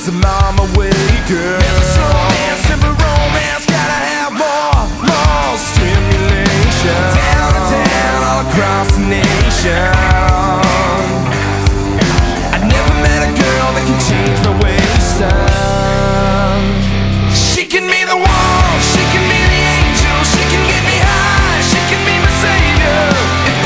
so I'm away, girl. Never slow dance, simple romance, gotta have more stimulation. Town to town, all across the nation.